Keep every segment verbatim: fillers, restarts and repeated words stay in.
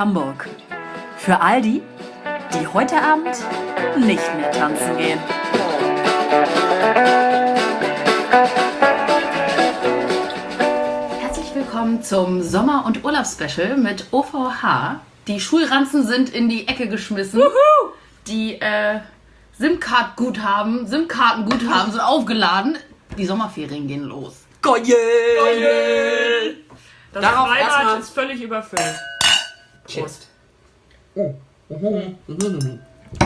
Hamburg. Für all die, die heute Abend nicht mehr tanzen gehen. Herzlich willkommen zum Sommer- und Urlaubsspecial mit O V H. Die Schulranzen sind in die Ecke geschmissen. Wuhu! Die äh, SIM-Card-Guthaben, SIM-Karten-Guthaben sind aufgeladen. Die Sommerferien gehen los. Geil! Geil! Das Darauf Freibad erstmal- ist völlig überfüllt. Prost. Oh. Mhm. Mhm.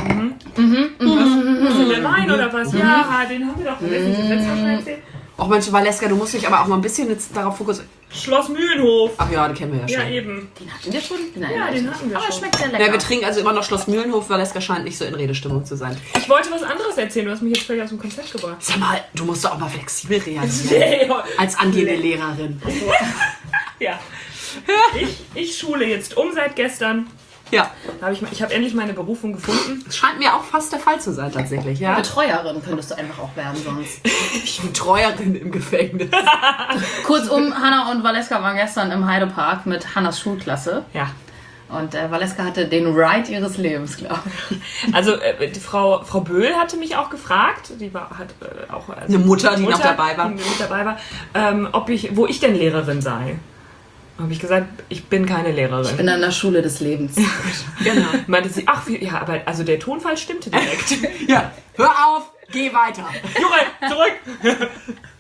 Hast du denn Wein oder was? Ja, den haben wir doch vergessen. Das letzte Mal schon erzählt. Auch Mensch, Valeska, du musst dich aber auch mal ein bisschen jetzt darauf fokussieren. Schloss Mühlenhof. Ach ja, den kennen wir ja Ja, schon. eben. Den hatten wir schon? Nein, Ja, nein, den nicht. hatten wir Aber schon. schmeckt sehr lecker. Ja, wir trinken also immer noch Schloss Mühlenhof. Valeska scheint nicht so in Redestimmung zu sein. Ich wollte was anderes erzählen. Du hast mich jetzt völlig aus dem Konzept gebracht. Sag mal, du musst doch auch mal flexibel reagieren. Als angehende Lehrerin. Ja. Ich, ich schule jetzt um seit gestern. Ja, Da hab ich ich habe endlich meine Berufung gefunden. das scheint mir auch fast der Fall zu sein tatsächlich. Ja, Betreuerin könntest du einfach auch werden sonst. ich bin Treuerin im Gefängnis. Kurzum, Hanna und Valeska waren gestern im Heidepark mit Hannas Schulklasse. Ja. Und äh, Valeska hatte den Ride ihres Lebens, glaube ich. Also äh, die Frau, Frau Böhl hatte mich auch gefragt, die war hat äh, auch also Eine Mutter, die noch dabei war. die mit dabei war, ähm, ob ich, wo ich denn Lehrerin sei. Habe ich gesagt, ich bin keine Lehrerin. Ich bin an der Schule des Lebens. Genau. Meinte sie, ach, wie, ja, aber also der Tonfall stimmte direkt. Ja, hör auf, geh weiter. Jure, zurück!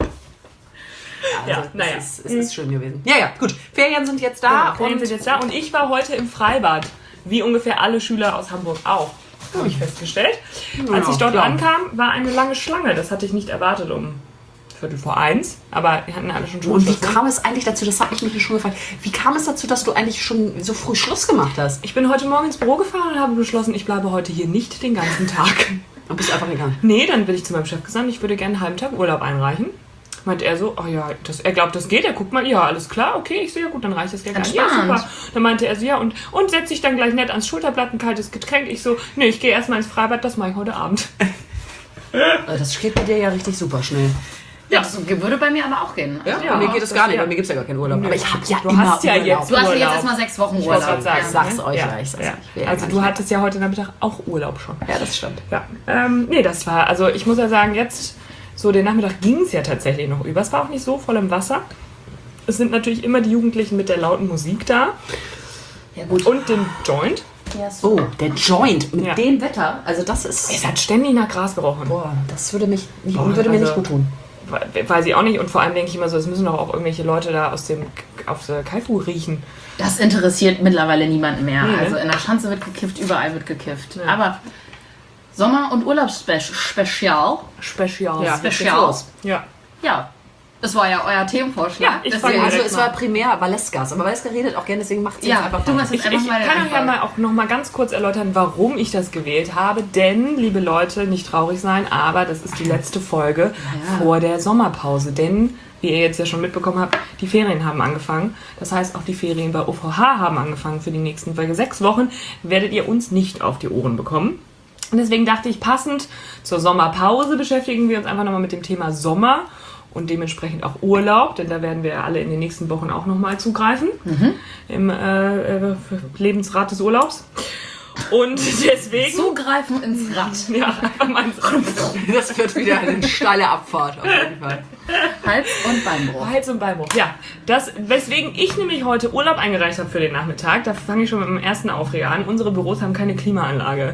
Also, Ja, es, naja. ist, es ist schön gewesen. Ja, ja, gut. Ferien sind jetzt da. Ja, Ferien und sind jetzt da und ich war heute im Freibad, wie ungefähr alle Schüler aus Hamburg auch, habe ich festgestellt. Als Ja, ich dort klar. ankam, war eine lange Schlange. Das hatte ich nicht erwartet um Viertel vor eins, aber die hatten alle schon Und wie Schulschluss, ne? kam es eigentlich dazu, das hat mich mich schon gefragt, wie kam es dazu, dass du eigentlich schon so früh Schluss gemacht hast? Ich bin heute Morgen ins Büro gefahren und habe beschlossen, ich bleibe heute hier nicht den ganzen Tag. Und bist einfach gegangen. Nee, dann bin ich zu meinem Chef gesagt, ich würde gerne einen halben Tag Urlaub einreichen. Meint er so, oh ja, das, er glaubt, das geht. Er guckt mal, ja, alles klar, okay. Ich so, ja gut, dann reicht das Geld ein. Ja, Entspannt. super. Dann meinte er so, ja, und, und setz dich dann gleich nett ans Schulterblatt, ein kaltes Getränk. Ich so, nee, ich gehe erstmal ins Freibad, das mache ich heute Abend. Das geht bei dir ja richtig super schnell. Ja, das würde bei mir aber auch gehen. Ja, Ja, bei mir geht es das- gar nicht, ja. bei mir gibt es ja gar keinen Urlaub. Nö. Aber ich habe ja Du immer hast ja Urlaub. jetzt Du hast ja jetzt Urlaub. erstmal sechs Wochen Ich wollte Urlaub. gerade sagen. Ich sag's ne? euch ja. ja, ich sag's ja. euch. Ich will ja Also gar du nicht hattest ja heute Nachmittag auch Urlaub schon. Ja, das stimmt. Ja, ähm, nee, das war, also ich muss ja sagen, jetzt, so den Nachmittag ging es ja tatsächlich noch über. Es war auch nicht so voll im Wasser. Es sind natürlich immer die Jugendlichen mit der lauten Musik da Ja, gut. und dem Joint. Ja, so. Oh, der Joint mit Ja. dem Wetter. Also das ist... Es hat ständig nach Gras gerochen. Boah, das würde, mich, nicht, Boah, würde mir also- nicht gut tun. We- Weiß ich auch nicht. Und vor allem denke ich immer so, es müssen doch auch irgendwelche Leute da aus dem auf der Kaifu riechen. Das interessiert mittlerweile niemanden mehr. Nee, ne? Also in der Schanze wird gekifft, überall wird gekifft. Ja. Aber Sommer- und Urlaubsspezial. Spezial. Ja, Ja. jetzt geht's Spezial. los. ja. Ja, das war ja euer Themenvorschlag. Ja, ich Deswegen- fang Also direkt es war primär Valeskas, aber Valeska redet auch gerne, deswegen macht sie Ja, jetzt einfach du machst Ich, jetzt ich einfach mal den kann euch ja Einfall. mal auch noch mal ganz kurz erläutern, warum ich das gewählt habe. Denn, liebe Leute, nicht traurig sein, aber das ist die letzte Folge Ja. vor der Sommerpause. Denn, wie ihr jetzt ja schon mitbekommen habt, die Ferien haben angefangen. Das heißt, auch die Ferien bei O V H haben angefangen für die nächsten Folge. Sechs Wochen werdet ihr uns nicht auf die Ohren bekommen. Und deswegen dachte ich, passend zur Sommerpause beschäftigen wir uns einfach nochmal mit dem Thema Sommer und dementsprechend auch Urlaub, denn da werden wir ja alle in den nächsten Wochen auch nochmal zugreifen im äh, äh, Lebensrat des Urlaubs. Und deswegen... Zugreifen ins Rad. Ja, mein Das wird wieder eine steile Abfahrt auf jeden Fall. Hals- und Beinbruch. Hals- und Beinbruch. Ja, das, weswegen ich nämlich heute Urlaub eingereicht habe für den Nachmittag, da fange ich schon mit dem ersten Aufreger an. Unsere Büros haben keine Klimaanlage.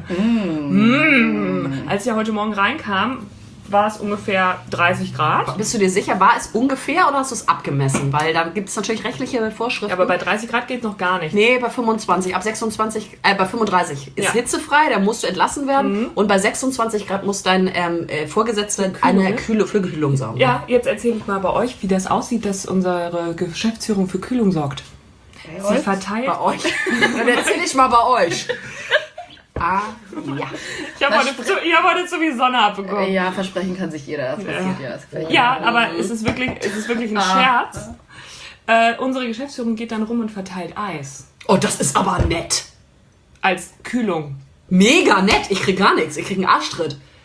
Mm. Als ich ja heute Morgen reinkam, war es ungefähr dreißig Grad. Bist du dir sicher, war es ungefähr oder hast du es abgemessen? Weil da gibt es natürlich rechtliche Vorschriften. Aber bei dreißig Grad geht noch gar nicht. Nee, bei fünfundzwanzig, ab sechsundzwanzig, äh, bei fünfunddreißig ist Ja. hitzefrei, da musst du entlassen werden. Und bei sechsundzwanzig Grad muss dein ähm, äh, Vorgesetzter eine Kühle für Kühlung sorgen. Ja, jetzt erzähle ich mal bei euch, wie das aussieht, dass unsere Geschäftsführung für Kühlung sorgt. Sie verteilt. Bei euch. Dann erzähl ich mal bei euch. Ah, ja. Ich habe heute, zu- ich hab heute zu viel Sonne abbekommen. Ja, versprechen kann sich jeder. Das passiert ja. Das passiert Ja, aber es ist wirklich, es ist wirklich ein Ah. Scherz. Äh, unsere Geschäftsführung geht dann rum und verteilt Eis. Oh, das ist aber nett. Als Kühlung. Mega nett. Ich krieg gar nichts. Ich krieg einen Arschtritt.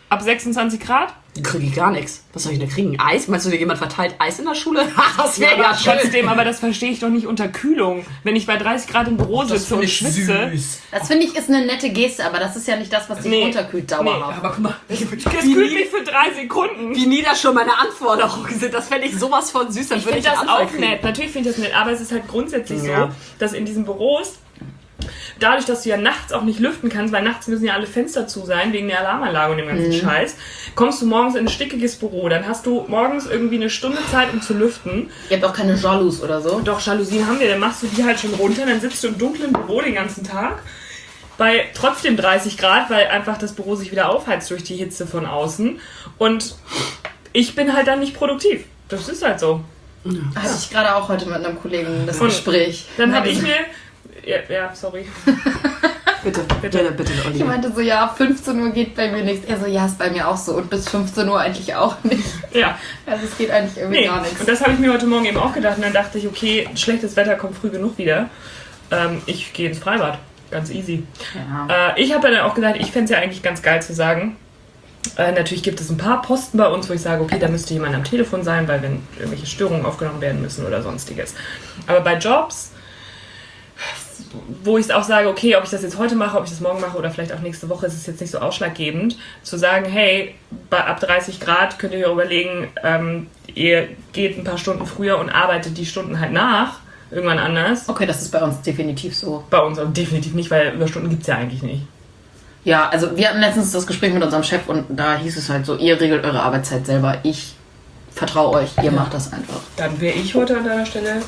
ab sechsundzwanzig Grad? Kriege ich gar nichts. Was soll ich denn kriegen? Eis? Meinst du, dir jemand verteilt Eis in der Schule? Das wäre ja, ja schön. Trotzdem, aber das verstehe ich doch nicht unter Kühlung. Wenn ich bei dreißig Grad im Büro sitze und schwitze. Süß. Das finde ich ist eine nette Geste, aber das ist ja nicht das, was dich Nee. runterkühlt dauerhaft. Aber guck mal, Das wie, kühlt nie, mich für drei Sekunden. wie nieder schon meine Anforderungen sind. Das fände ich sowas von süß. Dann Ich würde finde ich das einen Anfall auch kriegen. nett. Natürlich finde ich das nett, aber es ist halt grundsätzlich Ja. so, dass in diesen Büros, dadurch, dass du ja nachts auch nicht lüften kannst, weil nachts müssen ja alle Fenster zu sein, wegen der Alarmanlage und dem ganzen Mhm. Scheiß, kommst du morgens in ein stickiges Büro. Dann hast du morgens irgendwie eine Stunde Zeit, um zu lüften. Ihr habt auch keine Jalous oder so. Doch, Jalousien haben wir, dann machst du die halt schon runter, dann sitzt du im dunklen Büro den ganzen Tag. Bei trotzdem dreißig Grad, weil einfach das Büro sich wieder aufheizt durch die Hitze von außen. Und ich bin halt dann nicht produktiv. Das ist halt so. Hatte ich gerade auch heute mit einem Kollegen das Und Gespräch. Dann habe ich mir... Ja, ja, sorry. Bitte, bitte, bitte, bitte, Olli. Ich meinte so, ja, fünfzehn Uhr geht bei mir nichts. Er so, ja, ist bei mir auch so. Und bis fünfzehn Uhr eigentlich auch nicht. Ja. Also es geht eigentlich irgendwie Nee, gar nichts. und das habe ich mir heute Morgen eben auch gedacht. Und dann dachte ich, okay, schlechtes Wetter kommt früh genug wieder. Ähm, ich gehe ins Freibad. Ganz easy. Ja. Äh, ich habe dann auch gedacht, ich fände es ja eigentlich ganz geil zu sagen, äh, natürlich gibt es ein paar Posten bei uns, wo ich sage, okay, da müsste jemand am Telefon sein, weil wenn irgendwelche Störungen aufgenommen werden müssen oder sonstiges. Aber bei Jobs, wo ich auch sage, okay, ob ich das jetzt heute mache, ob ich das morgen mache oder vielleicht auch nächste Woche, ist es jetzt nicht so ausschlaggebend, zu sagen, hey, bei ab dreißig Grad könnt ihr euch überlegen, ähm, ihr geht ein paar Stunden früher und arbeitet die Stunden halt nach, irgendwann anders. Okay, das ist bei uns definitiv so. Bei uns aber definitiv nicht, weil Überstunden gibt es ja eigentlich nicht. Ja, also wir hatten letztens das Gespräch mit unserem Chef und da hieß es halt so, ihr regelt eure Arbeitszeit selber. Ich vertraue euch, ihr macht das einfach. Dann wäre ich heute an deiner Stelle.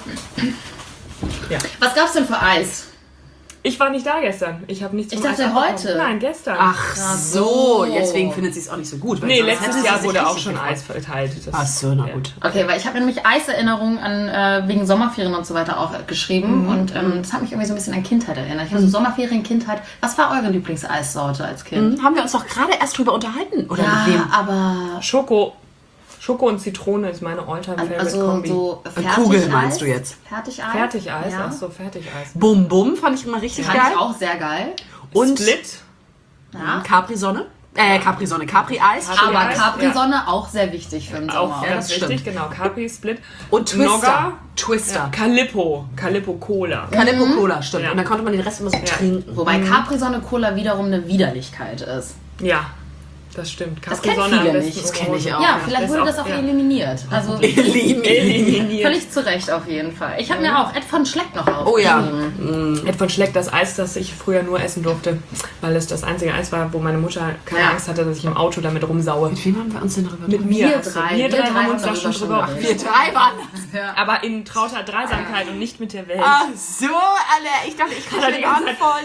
Ja. Was gab's denn für Eis? Ich war nicht da gestern. Ich habe nichts Ich zum dachte, Eis abbekommen. heute. Nein, gestern. Ach Ach so, so. deswegen findet sie es auch nicht so gut. weil nee, sonst letztes hätte sie Jahr sich wurde auch richtig schon gefreut. Eis verteilt. Das, Ach so, na ja. gut. Okay, weil ich habe nämlich Eiserinnerungen an äh, wegen Sommerferien und so weiter auch äh, geschrieben Mhm. und ähm, das hat mich irgendwie so ein bisschen an Kindheit erinnert. Ich habe so Sommerferien, Kindheit. Was war eure Lieblingseissorte als Kind? Hm, haben wir uns doch gerade erst drüber unterhalten, oder Ja, mit wem? aber Schoko. Schoko und Zitrone ist meine All-Time-Favorite also Kombi. so Kugel Fertigeis. meinst du jetzt? Fertigeis? Fertigeis, Ja. ach so, Fertigeis. Bum Bum fand ich immer richtig Fand geil. ich auch sehr geil. Und Split. Ja. Capri-Sonne. Äh, Capri-Sonne, Capri-Eis. Capri- Aber Eis, Capri-Sonne auch sehr wichtig für den Auch Sommer. Ja, ganz das wichtig, stimmt. genau. Capri, Split. Und Twister. Nogga. Twister. Calippo. Calippo Cola. Calippo Cola, stimmt. Ja. Und dann konnte man den Rest immer so trinken. Wobei Capri-Sonne Cola wiederum eine Widerlichkeit ist. Ja, das stimmt. Das Capri kennen Sonne am viele besten nicht. Das kenn ohne ich Hose. auch. Ja, vielleicht das wurde auch, das auch ja. eliminiert. Also Eliminiert. völlig zu Recht auf jeden Fall. Ich habe mir auch Ed von Schleck noch Oh ja. aufgeschrieben. Ed von Schleck, das Eis, das ich früher nur essen durfte, weil es das einzige Eis war, wo meine Mutter keine Ja. Angst hatte, dass ich im Auto damit rumsaue. Mit wem haben wir uns denn darüber Mit unterhalten? mir. Wir hast du- drei. Wir drei haben uns da darüber schon drüber geredet. Wir drei waren das. Ja. Aber in trauter Dreisamkeit und nicht mit der Welt. Ach so, Alter. Ich dachte, ich kriege die den ganze Zeit- Anfall.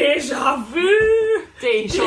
Déjà-vu! Déjà.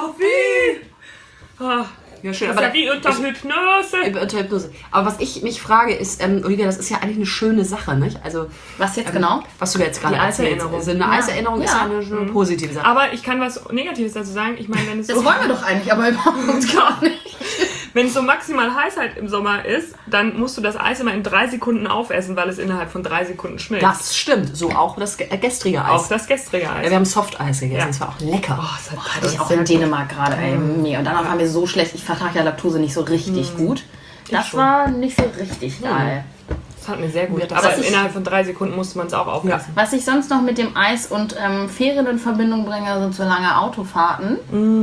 Déjà-vu! Ah, Ja, schön. das Aber ist ja wie unter Hypnose. Über- unter Hypnose. Aber was ich mich frage ist, ähm, Olivia, das ist ja eigentlich eine schöne Sache, nicht? Also, Was jetzt ähm, genau? was du da jetzt gerade Die erzählst. Eiserinnerung. Also eine Ja. Eiserinnerung ist Ja. ja eine, eine positive Sache. Aber ich kann was Negatives dazu sagen. Ich meine, wenn es Das so, wollen wir doch eigentlich, aber überhaupt gar nicht. wenn es so maximal heiß halt im Sommer ist, dann musst du das Eis immer in drei Sekunden aufessen, weil es innerhalb von drei Sekunden schmilzt. Das stimmt. So auch das ge- äh, gestrige Eis. Auch das gestrige Ja, Eis. wir haben Softeis gegessen. Ja. Das war auch lecker. Oh, das hat, Hatte ich auch in Dänemark gerade, ey. Nee, und danach war mir so schlecht. Ich vertrage ja Laktose nicht so richtig gut. Das schon. war nicht so richtig geil. Das hat mir sehr gut. Ja, das Aber ist- innerhalb von drei Sekunden musste man es auch aufessen. Was ich sonst noch mit dem Eis und ähm, Ferien in Verbindung bringe, sind so lange Autofahrten.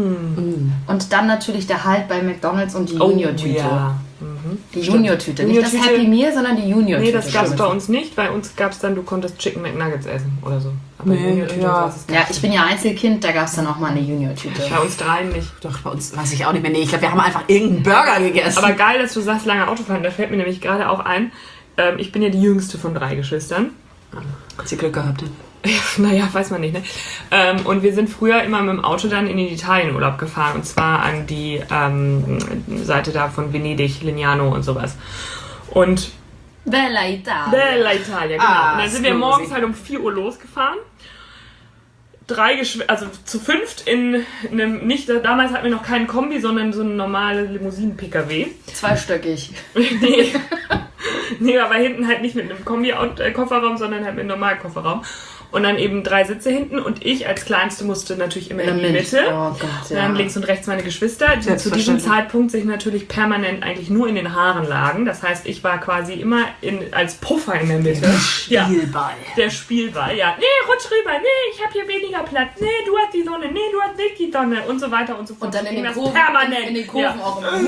Und dann natürlich der Halt bei McDonalds und die Junior-Tüte. Oh, ja. Die Junior-Tüte. Nicht das Junior-Tüte- Happy Meal, sondern die Junior-Tüte. Nee, das gab es Stimmt. bei uns nicht. Bei uns gab es dann, du konntest Chicken McNuggets essen oder so. Aber Nee, Junior-Tüte ja. und sowas ist Ja, ich bin ja Einzelkind, da gab es dann auch mal eine Junior-Tüte. bei uns dreien nicht. Doch, bei uns weiß ich auch nicht mehr. Nee, ich glaube, wir haben einfach irgendeinen Burger gegessen. Aber geil, dass du sagst, lange Autofahren. Da fällt mir nämlich gerade auch ein, ähm, ich bin ja die jüngste von drei Geschwistern. hat sie Glück gehabt. Naja, weiß man nicht, ne? Ähm, und wir sind früher immer mit dem Auto dann in den Italienurlaub gefahren. Und zwar an die ähm, Seite da von Venedig, Lignano und sowas. Und Bella Italia. Bella Italia, genau. Ah, und dann sind wir scusi. morgens halt um vier Uhr losgefahren. Drei Geschw also zu fünft in einem, nicht, damals hatten wir noch keinen Kombi, sondern so einen normalen Limousinen-P K W. Zweistöckig. Nee. Nee, aber hinten halt nicht mit einem Kombi-Kofferraum, sondern halt mit einem normalen Kofferraum. und dann eben drei Sitze hinten und ich als Kleinste musste natürlich immer in, in die Mitte. Oh Gott, ja. Dann links und rechts meine Geschwister, die zu diesem Zeitpunkt sich natürlich permanent eigentlich nur in den Haaren lagen. Das heißt, ich war quasi immer in, als Puffer in der Mitte. Der Spielball. Ja, der Spielball, ja. Nee, rutsch rüber, nee, ich habe hier weniger Platz, nee, du hast die Sonne, nee, du hast nicht die Sonne und so weiter und so fort. Und dann in den Kurven, permanent. in, in den Kurven ja. auch immer.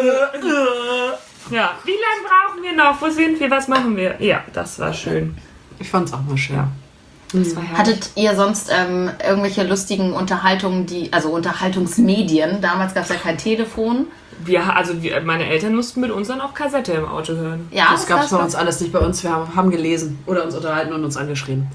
Ja, wie lange brauchen wir noch? Wo sind wir? Was machen wir? Ja, das war schön. Ich fand's auch mal schön. Ja. Das war Hattet ihr sonst ähm, irgendwelche lustigen Unterhaltungen, die, also Unterhaltungsmedien? Damals gab es ja kein Telefon. Wir, also wir, meine Eltern mussten mit uns dann auch Kassette im Auto hören. Ja, das gab es bei war- uns alles nicht. Bei uns, wir haben gelesen oder uns unterhalten und uns angeschrieben.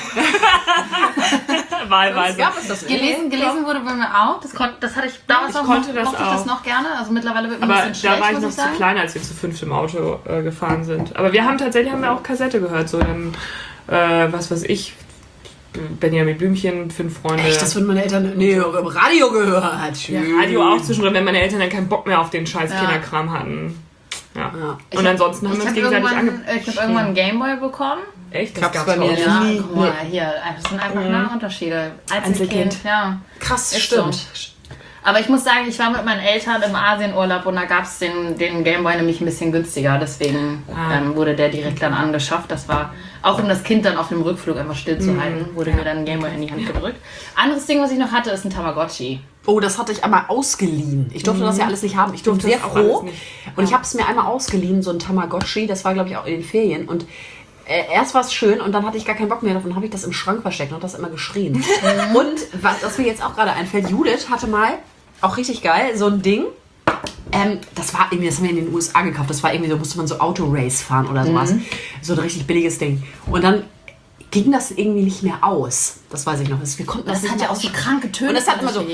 Wahlweise. Gab es das Gelesen, gelesen wurde bei mir auch. Das, kon- das hatte ich damals Ich noch, konnte das mochte ich das auch. noch gerne. Also mittlerweile wird mir Aber ein bisschen da schlecht, war ich muss noch ich zu sagen. klein, als wir zu fünft im Auto äh, gefahren sind. Aber wir haben tatsächlich haben wir auch Kassette gehört. So dann, äh, was weiß ich, Benjamin Blümchen, fünf Freunde. Echt, das würden meine Eltern nee, im Radio gehört. Ja, Radio auch zwischendrin, wenn meine Eltern dann keinen Bock mehr auf den scheiß Ja. Kinderkram hatten. Ja. Ja. Und ansonsten haben Ich wir uns habe gegenseitig irgendwann, ange... ich hab irgendwann einen Gameboy bekommen. Echt? Das Gab's gab's bei mir auch nicht. Ja, Nie. guck mal, hier, das sind einfach mhm. Unterschiede. Einzelkind, Einzelkind. ja. Krass, Ist stimmt. so. Aber ich muss sagen, ich war mit meinen Eltern im Asienurlaub und da gab es den, den Gameboy nämlich ein bisschen günstiger. Deswegen Ah. ähm, wurde der direkt dann angeschafft. Das war auch, um das Kind dann auf dem Rückflug einfach stillzuhalten, wurde mir dann ein Gameboy in die Hand gedrückt. Anderes Ding, was ich noch hatte, ist ein Tamagotchi. Oh, das hatte ich einmal ausgeliehen. Ich durfte das ja alles nicht haben. Ich durfte durfte sehr das auch froh. alles nicht. Und ich habe es mir einmal ausgeliehen, so ein Tamagotchi. Das war, glaube ich, auch in den Ferien. Und äh, erst war es schön und dann hatte ich gar keinen Bock mehr davon. Habe ich das im Schrank versteckt und habe das immer geschrien. Und was, was mir jetzt auch gerade einfällt, Judith hatte mal, auch richtig geil, so ein Ding. Ähm, das war irgendwie, das haben wir in den U S A gekauft. Das war irgendwie, da musste man so Autorace fahren oder sowas. Mhm. So ein richtig billiges Ding. Und dann ging das irgendwie nicht mehr aus. Das weiß ich noch. Das, wir konnten das, Das nicht hat mehr ja auch so ausschalten. kranke Töne. Und das hat immer so.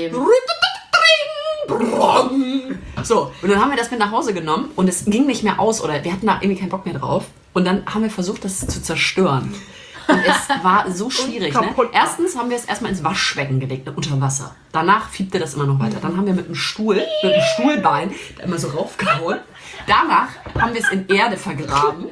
So, und dann haben wir das mit nach Hause genommen und es ging nicht mehr aus oder wir hatten da irgendwie keinen Bock mehr drauf. Und dann haben wir versucht, das zu zerstören. Und es war so schwierig. Ne? kaputt. Erstens haben wir es erstmal ins Waschbecken gelegt, ne, unter Wasser. Danach fiebte das immer noch weiter. Dann haben wir mit einem Stuhl, mit einem Stuhlbein da immer so raufgehauen. Danach haben wir es in Erde vergraben.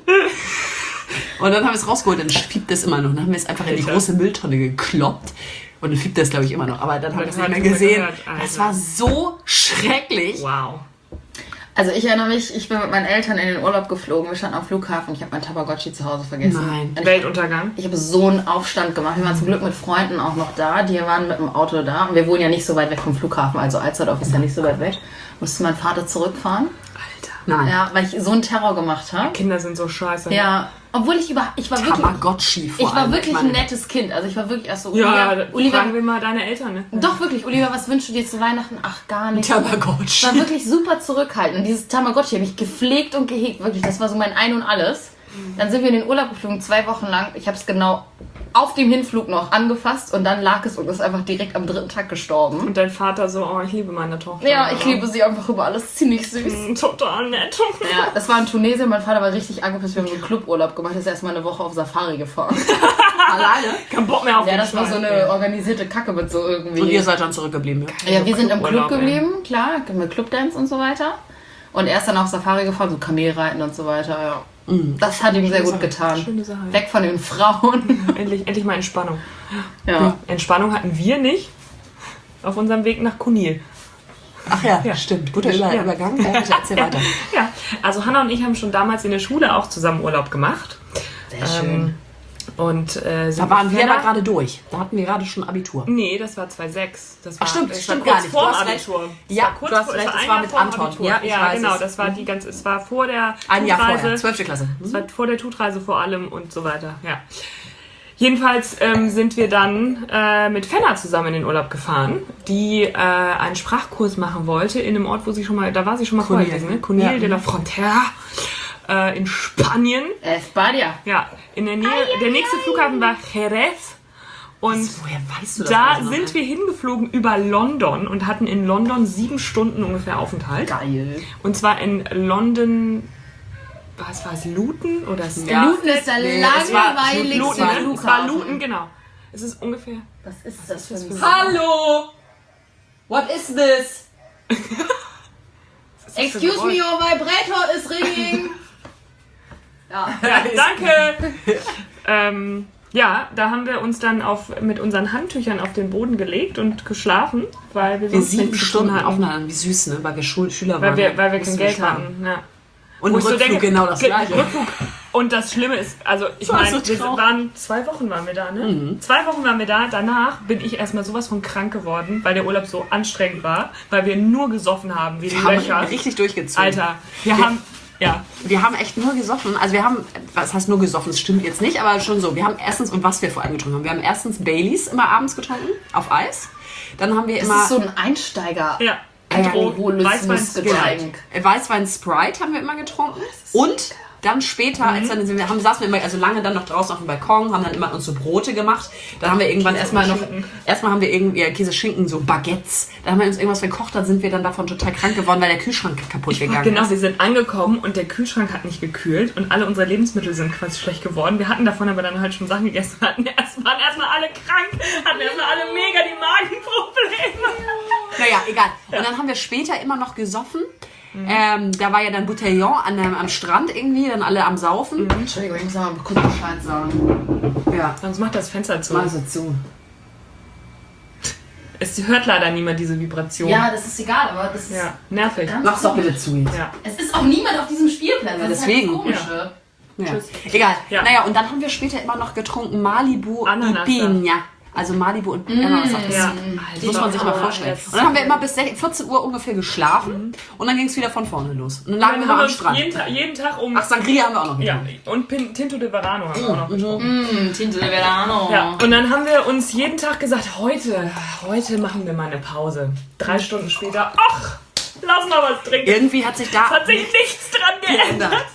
Und dann haben wir es rausgeholt, dann fiebt es immer noch. Dann haben wir es einfach in die große Mülltonne gekloppt. Und dann fiebt das, glaube ich, immer noch. Aber dann haben wir es nicht mehr gesehen. Das war so schrecklich. Wow. Also ich erinnere mich, ich bin mit meinen Eltern in den Urlaub geflogen. Wir standen am Flughafen und ich habe mein Tamagotchi zu Hause vergessen. Nein. Und ich, Weltuntergang. ich habe so einen Aufstand gemacht. Wir waren zum Glück mit Freunden auch noch da. Die waren mit dem Auto da. Und wir wohnen ja nicht so weit weg vom Flughafen. Also Alsterdorf ist ja nicht so weit weg. Musste mein Vater zurückfahren. Alter. Nein. Ja, weil ich so einen Terror gemacht habe. Kinder sind so scheiße. Ja, obwohl ich über, ich war wirklich, Tamagotchi vor ich war allem. wirklich meine, ein nettes Kind. Also ich war wirklich erst so, Ja, Olivia, Olivia fragen wir mal deine Eltern, ne? doch wirklich, Olivia, was wünschst du dir zu Weihnachten? Ach, gar nichts. Tamagotchi. Ich war wirklich super zurückhaltend. Und dieses Tamagotchi habe ich gepflegt und gehegt. Wirklich, das war so mein Ein und Alles. Dann sind wir in den Urlaub geflogen, zwei Wochen lang. Ich habe es genau auf dem Hinflug noch angefasst und dann lag es und ist einfach direkt am dritten Tag gestorben. Und dein Vater so, oh, ich liebe meine Tochter. Ja, ich liebe sie einfach über alles. Ziemlich süß. Mm, total nett. Ja, das war in Tunesien. Mein Vater war richtig angepisst. Wir haben so einen Cluburlaub gemacht. Er ist erstmal eine Woche auf Safari gefahren. Alleine. Kein Bock mehr auf Ja, den das war so Scheiß, eine ey. organisierte Kacke mit so irgendwie. Und ihr seid dann zurückgeblieben, ja? Ja, wir sind im Club Cluburlaub, ey. geblieben, klar, mit Clubdance und so weiter. Und er ist dann auf Safari gefahren, so Kamelreiten und so weiter, ja. Das hat ihm sehr gut Sache. getan. Schöne Sache, ja. Weg von den Frauen. Endlich, endlich mal Entspannung. Ja. Entspannung hatten wir nicht auf unserem Weg nach Kunil. Ach ja, Ja. stimmt. Guter Über Ja. Übergang. Ja, bitte erzähl weiter. Ja, also Hannah und ich haben schon damals in der Schule auch zusammen Urlaub gemacht. Sehr schön. Und äh, sind Da waren wir Fenner- aber gerade durch. Da hatten wir gerade schon Abitur. Nee, das war zwei Komma sechs. Das war, Ach stimmt, das stimmt war kurz gar nicht. vorm Du hast recht. Abitur. Das Ja, war kurz du hast vor- recht, das es ein war Jahr mit vorm Anton. Abitur. Ja, ich ja weiß genau, es. das war die ganze, es war vor der Ein Jahr Tutreise. vorher, zwölfte Klasse. Das war vor der Tutreise vor allem und so weiter, ja. Jedenfalls ähm, sind wir dann äh, mit Fenner zusammen in den Urlaub gefahren, die äh, einen Sprachkurs machen wollte in einem Ort, wo sie schon mal, da war sie schon mal vorher Cunil, gewesen, ne? Cunil ja. de la Frontera äh, in Spanien. Espadia. Ja, in der Nähe, der nächste Flughafen war Jerez. Und Woher weißt du das? da alles noch, sind ey? wir hingeflogen über London und hatten in London sieben Stunden ungefähr Aufenthalt. Geil. Und zwar in London, was war es, Luton oder Ja. Luton ist der Nee, es war langweiligste Luton, ne? Flughafen. Es war Luton, genau. Es ist ungefähr. Was ist das für ein Hallo! What is this? Excuse me, your vibrator is ringing. Ja. Ja, danke! ähm, Ja, da haben wir uns dann auf, mit unseren Handtüchern auf den Boden gelegt und geschlafen, weil wir, Wir sonst sieben nichts zu Stunden tun hatten. aufeinander, wie süß, ne? Weil wir Schul Schüler Weil waren. wir, weil wir kein Mussten Geld sparen. hatten. Ja. Und Wo im ich so Rückflug denke, genau das ge- Gleiche. Rückflug. Und das Schlimme ist, also ich war meine, so wir traurig. waren, zwei Wochen waren wir da, ne? Mhm. Zwei Wochen waren wir da, danach bin ich erstmal sowas von krank geworden, weil der Urlaub so anstrengend war, weil wir nur gesoffen haben, wie Wir Löcher. haben richtig durchgezogen. Alter, wir Wir- haben, ja, Wir haben echt nur gesoffen. Also wir haben, was heißt nur gesoffen? Das stimmt jetzt nicht, aber schon so. Wir haben erstens, und was wir vor allem getrunken haben, wir haben erstens Baileys immer abends getrunken, auf Eis. Dann haben wir Das immer ist so ein Einsteiger. ja. Alkoholismusgetränk. Weißwein Sprite haben wir immer getrunken. Und dann später, als dann sind wir, haben, saßen wir immer, also lange dann noch draußen auf dem Balkon, haben dann immer uns so Brote gemacht. Dann haben wir irgendwann Käse erstmal und noch, Schinken. erstmal haben wir irgendwie ja, Käse, Schinken, so Baguettes. Dann haben wir uns irgendwas gekocht, dann sind wir dann davon total krank geworden, weil der Kühlschrank kaputt gegangen Genau, ist. wir sind angekommen und der Kühlschrank hat nicht gekühlt und alle unsere Lebensmittel sind quasi schlecht geworden. Wir hatten davon aber dann halt schon Sachen gegessen, hatten erst, waren erstmal alle krank, hatten erstmal alle mega die Magenprobleme. Naja, egal. Und dann haben wir später immer noch gesoffen. Ähm, da war ja dann Bouteillon an dem, am Strand irgendwie, dann alle am Saufen. Entschuldigung, ich muss mal kurz Bescheid sagen. Ja. Sonst macht das Fenster zu. Mach es zu. Es hört leider niemand diese Vibration. Ja, das ist egal, aber das ist... Ja, nervig. Ganz Mach's doch bitte zu jetzt. Ja. Es ist auch niemand auf diesem Spielplatz. Ja, das deswegen. ist halt das Komische. Ja. Tschüss. Egal. Ja. Naja, und dann haben wir später immer noch getrunken Malibu Ananas. und Piña. Also Malibu und Ananassaft. Das Ja. das muss man sich mal vorstellen. Und dann haben wir immer bis vierzehn Uhr ungefähr geschlafen. Mhm. Und dann ging es wieder von vorne los. Und dann lagen wir Dann noch haben wir am uns Strand. jeden, Ta- jeden Tag um... Ach, Sangria haben wir auch noch ja, getrunken. und Pin- Tinto de Verano haben wir auch noch getrunken. Mmh, Tinte de Verano. Ja, und dann haben wir uns jeden Tag gesagt, heute, heute machen wir mal eine Pause. Drei Stunden später, ach, lass mal was trinken. Irgendwie hat sich da Es hat sich nichts dran geändert.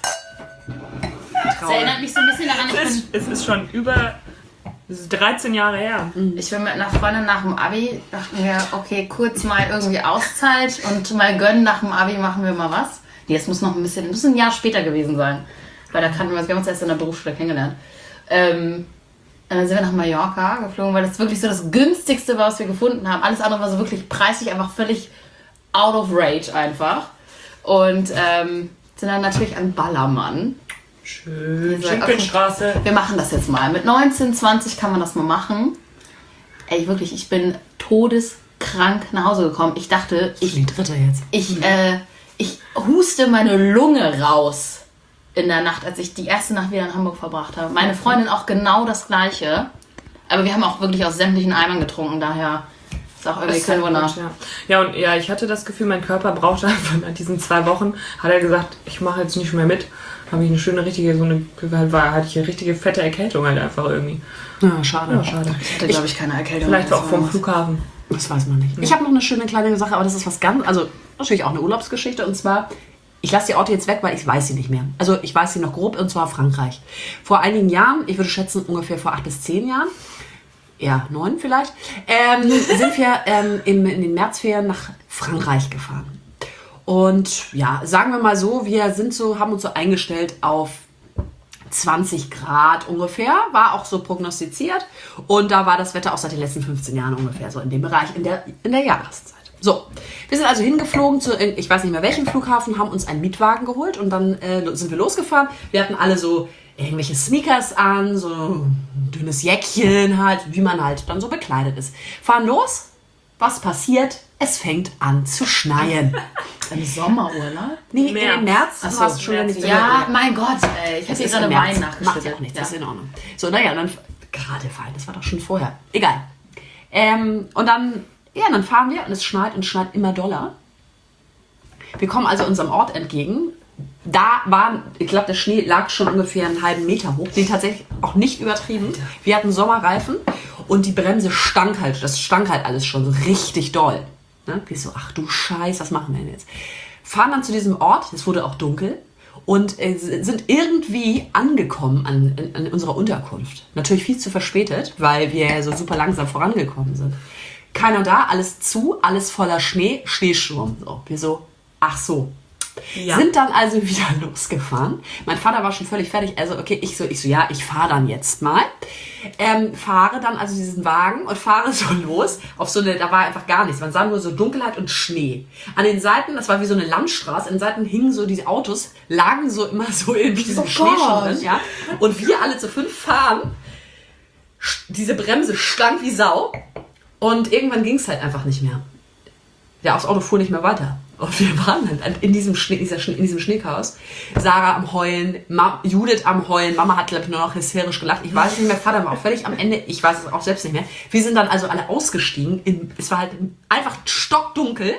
Das erinnert mich so ein bisschen daran, ich Es bin, ist, es ist schon über es ist dreizehn Jahre her. ich bin mit einer Freundin nach dem Abi, dachten wir, okay, kurz mal irgendwie Auszeit und mal gönnen, nach dem Abi machen wir mal was. Nee, das muss noch ein bisschen, muss ein Jahr später gewesen sein. Weil da kannten wir uns, wir haben uns erst in der Berufsschule kennengelernt. Ähm, und dann sind wir nach Mallorca geflogen, weil das wirklich so das günstigste war, was wir gefunden haben. Alles andere war so wirklich preislich einfach völlig out of rate einfach. Und ähm, sind dann natürlich an Ballermann. Schön. Diese- Schinkenstraße. Wir machen das jetzt mal. Mit neunzehn, zwanzig kann man das mal machen. Ey, wirklich, ich bin todeskrank nach Hause gekommen. Ich dachte, ich, Die dritte jetzt. ich, äh, ich huste meine Lunge raus in der Nacht, als ich die erste Nacht wieder in Hamburg verbracht habe. Meine Freundin auch genau das Gleiche. Aber wir haben auch wirklich aus sämtlichen Eimern getrunken, daher ist auch irgendwie Ist kein sehr Wunder. gut, ja. Ja, und ja, ich hatte das Gefühl, mein Körper brauchte einfach nach diesen zwei Wochen, hat er gesagt, ich mache jetzt nicht mehr mit. Habe ich eine schöne, richtige, so eine, war, hatte ich eine richtige fette Erkältung halt einfach irgendwie. Ja, schade. Ja, schade. Ich hatte, glaube ich, keine Erkältung. Vielleicht Das auch war vom was. Flughafen. Das weiß man nicht. Ich habe noch eine schöne kleine Sache, aber das ist was ganz, also natürlich auch eine Urlaubsgeschichte. Und zwar, ich lasse die Orte jetzt weg, weil ich weiß sie nicht mehr. Also ich weiß sie noch grob, und zwar Frankreich. Vor einigen Jahren, ich würde schätzen ungefähr vor acht bis zehn Jahren, ja, neun vielleicht, ähm, sind wir ähm, im, in den Märzferien nach Frankreich gefahren. Und ja, sagen wir mal so, wir sind so, haben uns so eingestellt auf zwanzig Grad ungefähr, war auch so prognostiziert. Und da war das Wetter auch seit den letzten fünfzehn Jahren ungefähr so in dem Bereich, in der, in der Jahreszeit. So, wir sind also hingeflogen zu, ich weiß nicht mehr welchem Flughafen, haben uns einen Mietwagen geholt und dann äh, sind wir losgefahren. Wir hatten alle so irgendwelche Sneakers an, so ein dünnes Jäckchen halt, wie man halt dann so bekleidet ist. Fahren los, was passiert? Es fängt an zu schneien. Im Sommerurlaub? Nee, März. im März, Ach du so, warst schon wieder März. nicht Ja, mein Gott, ey. Ich habe Das hier ist gerade im März. Wein Macht nachgeschüttet. ja auch nichts, Ja. das ist in Ordnung. So, naja, und dann gerade fein, das war doch schon vorher. Egal. Ähm, und dann, ja, dann fahren wir und es schneit und schneit immer doller. Wir kommen also unserem Ort entgegen. Da war, ich glaube, der Schnee lag schon ungefähr einen halben Meter hoch. Den tatsächlich auch nicht übertrieben. Wir hatten Sommerreifen und die Bremse stank halt. Das stank halt alles schon so richtig doll. Ne? Wir so, ach du Scheiß, was machen wir denn jetzt? Fahren dann zu diesem Ort, es wurde auch dunkel, und äh, sind irgendwie angekommen an, an, an unserer Unterkunft. Natürlich viel zu verspätet, weil wir ja so super langsam vorangekommen sind. Keiner da, alles zu, alles voller Schnee, Schneesturm. So, wir so, ach so. Ja. Sind dann also wieder losgefahren. Mein Vater war schon völlig fertig. Also, okay, ich so, ich so, ja, ich fahre dann jetzt mal. Ähm, fahre dann also diesen Wagen und fahre so los. Auf so eine, da war einfach gar nichts. Man sah nur so Dunkelheit und Schnee. An den Seiten, das war wie so eine Landstraße, an den Seiten hingen so diese Autos, lagen so immer so in diesem Oh Schnee schon Gott. drin, ja. Und wir alle zu fünf fahren. diese Bremse stank wie Sau. Und irgendwann ging es halt einfach nicht mehr. Ja, das Auto fuhr nicht mehr weiter. Und wir waren halt in diesem, Schnee, dieser Schnee, in diesem Schneechaos. Sarah am Heulen, Ma- Judith am Heulen. Mama hat, glaube ich, nur noch hysterisch gelacht. Ich weiß nicht mehr, Vater war auch völlig am Ende. Ich weiß es auch selbst nicht mehr. Wir sind dann also alle ausgestiegen. In, es war halt einfach stockdunkel.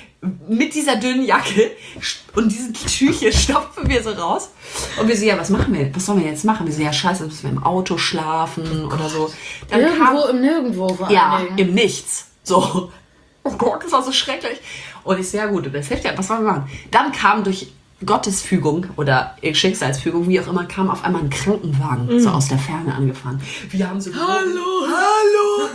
Mit dieser dünnen Jacke und diesen Tücher stopfen wir so raus. Und wir so, ja, was machen wir? Was sollen wir jetzt machen? Wir so, ja, scheiße, müssen wir im Auto schlafen oder so. Dann Irgendwo kam, im Nirgendwo vor allen ja, Dingen. im Nichts. So. Oh Gott, das war so schrecklich. Und ich so, ja gut, das hilft ja, was wollen wir machen? Dann kam durch Gottes Fügung oder Schicksalsfügung, wie auch immer, kam auf einmal ein Krankenwagen mm. so aus der Ferne angefahren. Wir haben so, hallo, hallo,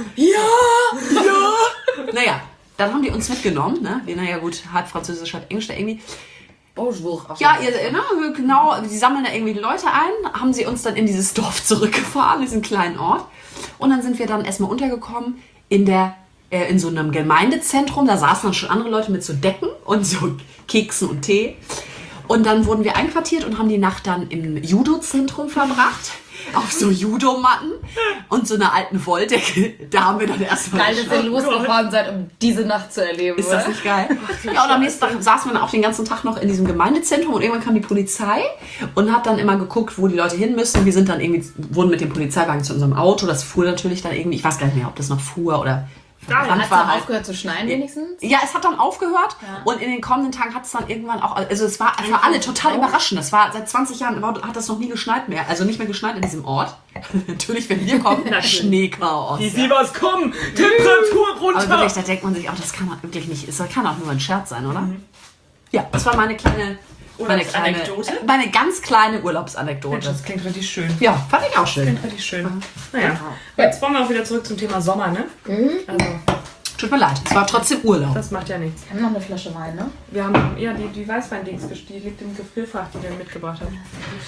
ja, ja. Naja, dann haben die uns mitgenommen, ne? Wir, naja gut, hat Französisch, hat Englisch da irgendwie. Bonjour. Ja, ihr, ne, genau, die sammeln da irgendwie die Leute ein, haben sie uns dann in dieses Dorf zurückgefahren, diesen kleinen Ort. Und dann sind wir dann erstmal untergekommen in der äh, in so einem Gemeindezentrum. Da saßen dann schon andere Leute mit so Decken und so Keksen und Tee. Und dann wurden wir einquartiert und haben die Nacht dann im Judo-Zentrum verbracht. Auf so Judomatten und so einer alten Wolldecke. Da haben wir dann erstmal... Geil, dass ihr losgefahren seid, um diese Nacht zu erleben. Ist das nicht geil? Ja, und am nächsten Tag saßen wir dann auch den ganzen Tag noch in diesem Gemeindezentrum und irgendwann kam die Polizei und hat dann immer geguckt, wo die Leute hin müssen. Wir sind dann irgendwie, wurden mit dem Polizeiwagen zu unserem Auto. Das fuhr natürlich dann irgendwie, ich weiß gar nicht mehr, ob das noch fuhr oder... Hat es dann aufgehört zu schneien wenigstens? Ja, es hat dann aufgehört ja. Und in den kommenden Tagen hat es dann irgendwann auch, also es war für alle total überraschend. Das war seit zwanzig Jahren hat das noch nie geschneit mehr, also nicht mehr geschneit in diesem Ort. Natürlich, wenn wir kommen, Schneechaos. Die Siebers kommen, Temperatur runter. Aber wirklich, da denkt man sich auch, das kann doch wirklich nicht, das kann auch nur ein Scherz sein, oder? Mhm. Ja, das war meine kleine... Meine, kleine, meine ganz kleine Urlaubsanekdote. Mensch, das klingt richtig schön. Ja, fand ich auch schön. Das klingt richtig schön. Mhm. Naja, jetzt wollen wir auch wieder zurück zum Thema Sommer, ne? Mhm. Also, tut mir leid, es war trotzdem Urlaub. Das macht ja nichts. Wir haben noch eine Flasche Wein, ne? Wir haben, ja, die, die Weißwein-Dings, die liegt im Gefrierfach, die der mitgebracht hat.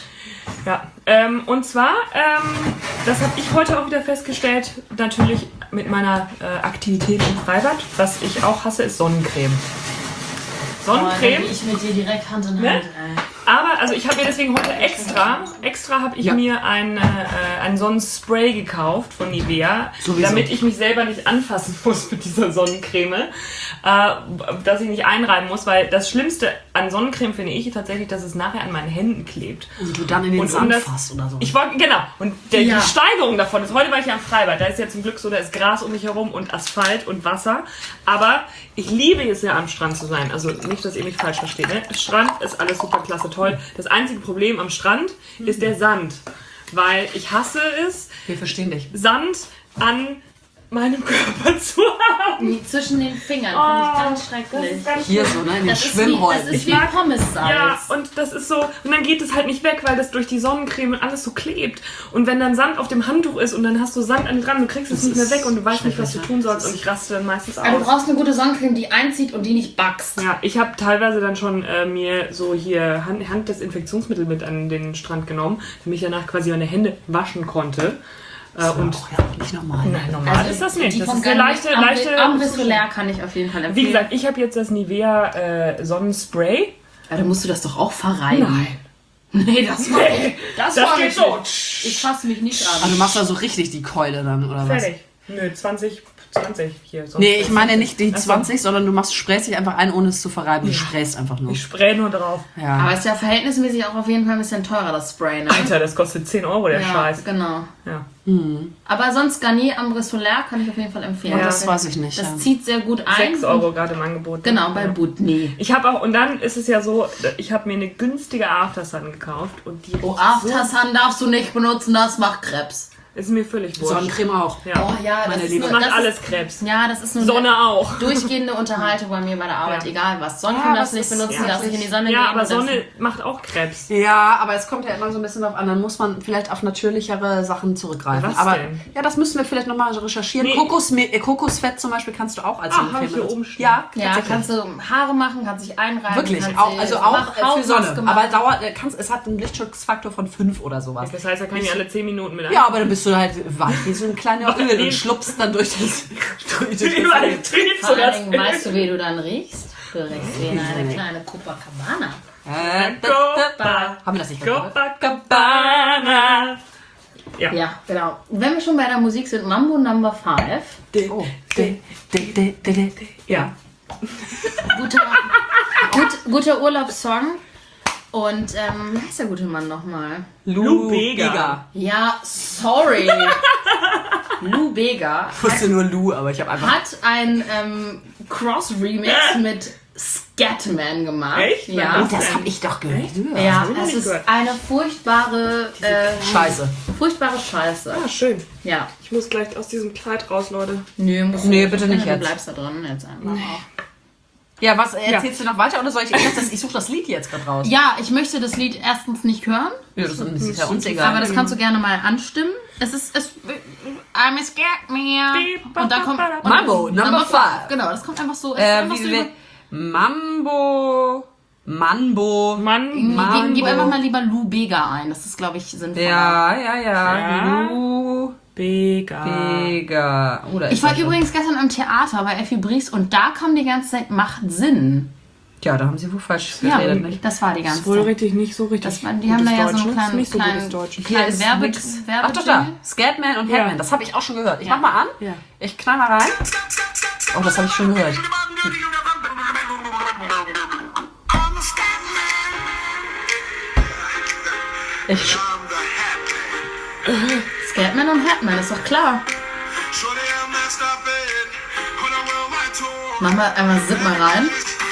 Ja, ähm, und zwar, ähm, das habe ich heute auch wieder festgestellt, natürlich mit meiner äh, Aktivität im Freibad. Was ich auch hasse, ist Sonnencreme. Sonnencreme. Oh, ich mit dir direkt Hand in Hand. Ne? Aber, also ich habe mir deswegen heute extra, extra habe ich ja. mir ein, äh, ein Sonnenspray gekauft von Nivea, Sowieso. damit ich mich selber nicht anfassen muss mit dieser Sonnencreme, äh, dass ich nicht einreiben muss, weil das Schlimmste an Sonnencreme finde ich tatsächlich, dass es nachher an meinen Händen klebt. Und du dann in den und Sand um fasst oder so. Ich wollte, genau, und der, ja. die Steigerung davon ist, heute war ich ja am Freibad, da ist ja zum Glück so, da ist Gras um mich herum und Asphalt und Wasser, aber ich liebe es ja am Strand zu sein, also nicht, dass ihr mich falsch versteht, ne? Strand ist alles super klasse, toll. Das einzige Problem am Strand ist der Sand, weil ich hasse es, wir verstehen dich, Sand an meinem Körper zu haben. Zwischen den Fingern, oh, finde ich ganz schrecklich. Ganz Hier so, ne, in den das Schwimmhäuten. Das ist wie, wie Pommessalz. Ja, und das ist so, und dann geht es halt nicht weg, weil das durch die Sonnencreme und alles so klebt. Und wenn dann Sand auf dem Handtuch ist und dann hast du Sand an dir dran, du kriegst es nicht mehr weg und du weißt nicht, was du tun sollst und ich raste dann meistens aus. Aber du brauchst eine gute Sonnencreme, die einzieht und die nicht backst. Ja, ich habe teilweise dann schon äh, mir so hier Hand, Handdesinfektionsmittel mit an den Strand genommen, damit ich danach quasi meine Hände waschen konnte. Das und auch, ja, nicht normal. Nein, normal also ist das nicht. Das ist eine leichte, Am, leichte. Ambre Solaire kann ich auf jeden Fall empfehlen. Wie gesagt, ich habe jetzt das Nivea äh, Sonnenspray. Ja, dann musst du das doch auch verreiben. Nein. Nee, das war nee, das, das geht so. Ich fasse mich nicht an. Also du machst da so richtig die Keule dann, oder was? Fertig. Nö, zwanzig, zwanzig hier. Nee, ich meine nicht die zwanzig, sondern du machst, sprayst dich einfach ein, ohne es zu verreiben. Du ja. sprayst einfach nur. Ich spray nur drauf. Ja. Aber ist ja verhältnismäßig auch auf jeden Fall ein bisschen teurer, das Spray, ne? Alter, das kostet zehn Euro, der ja, Scheiß. Genau. Ja. Mhm. Aber sonst Garnier Ambre Solaire kann ich auf jeden Fall empfehlen. Ja, das weiß ich nicht. Das ja. zieht sehr gut ein. sechs Euro gerade im Angebot. Genau, bei Butni. Ich habe auch, und dann ist es ja so, ich habe mir eine günstige Aftersun gekauft. Und die oh, Aftersun so darfst du nicht benutzen, das macht Krebs. Ist mir völlig wurscht. Sonnencreme auch. Ja. Oh ja, meine das Liebe. Ist nur, das macht alles ist, Krebs. Ja, das ist nur Sonne auch. durchgehende Unterhaltung bei mir bei der Arbeit, ja. egal was. Sonnencreme ja, darfst du nicht benutzen, ja, darfst nicht in die Sonne ja, gehen. Ja, aber Sonne macht auch Krebs. Ja, aber es kommt ja immer so ein bisschen drauf an. Dann muss man vielleicht auf natürlichere Sachen zurückgreifen. Was aber denn? Ja, das müssen wir vielleicht nochmal recherchieren. Nee. Kokos, äh, Kokosfett zum Beispiel kannst du auch als Sonnencreme benutzen. Hier oben stehen. Ja, ja kannst du Haare machen, kannst dich einreiben. Wirklich, auch, also auch für Sonne. Aber dauert, kannst, es hat einen Lichtschutzfaktor von fünf oder sowas. Das heißt, da kann ich alle zehn Minuten mit Ja, aber dann bist du halt weich wie so ein kleiner Öl und schlupst dann durch das... durch das Vor allen Dingen weißt du, wie du dann riechst? Du riechst wie eine kleine Copacabana. Äh, Copa. Haben wir das nicht gehört? Copacabana. Ja. Ja, genau. Wenn wir schon bei der Musik sind, Mambo Number Five. Oh. De, de, de, de, de. Ja. Guter, gut, guter Urlaubssong. Und ähm, wie heißt der gute Mann nochmal? Lou Bega. Ja, sorry. Lou Bega Ich wusste nur Lou, aber ich habe einfach... hat ein ähm, Cross-Remix mit Scatman gemacht. Echt? Ja. Oh, das habe ich doch gehört. Ja, hab ich noch es nicht ist gehört. eine furchtbare äh, Scheiße. Furchtbare Scheiße. Ah, schön. Ja. Ich muss gleich aus diesem Kleid raus, Leute. Nö, musst du Nee, bitte nicht Du jetzt. bleibst da drin jetzt einfach auch. Ja, was erzählst du noch weiter oder soll ich? Ich, dachte, das- ich suche das Lied jetzt gerade raus. Ja, ich möchte das Lied erstens nicht hören, Ja, das ist ja uns egal. aber das kannst du gerne mal anstimmen. Es ist, es, I'm a scared man. Und dann kommt und Mambo, Number Five. Genau, das kommt einfach so. Es ist Äh, einfach wie, so wie, über, Mambo, Mambo. Mann. gib, gib Mambo. einfach mal lieber Lou Bega ein. Das ist, glaube ich, sinnvoller. Ja, ja, ja. Ja. Lou Bega. Bega. Oh, da Ich ist war er schon. übrigens gestern am Theater bei Effi Briest und da kam die ganze Zeit Macht Sinn. Ja, da haben sie wohl falsch Ja, geredet, nicht? das war die Das ganze ist wohl Zeit. richtig, nicht so richtig. Das war, die gutes haben da ja Deutsch, so einen ne? kleinen, Nicht so kleinen, gutes Deutsch. kleinen ist Werbe, nix. Werbe Ach doch da. Scatman und Ja. Hatman. Das habe ich auch schon gehört. Ich Ja. mach mal an. Ja. Ich knall mal rein. Oh, das habe ich schon gehört. Ich, Scatman und Hatman, ist doch klar. Mach mal einmal Zip mal rein.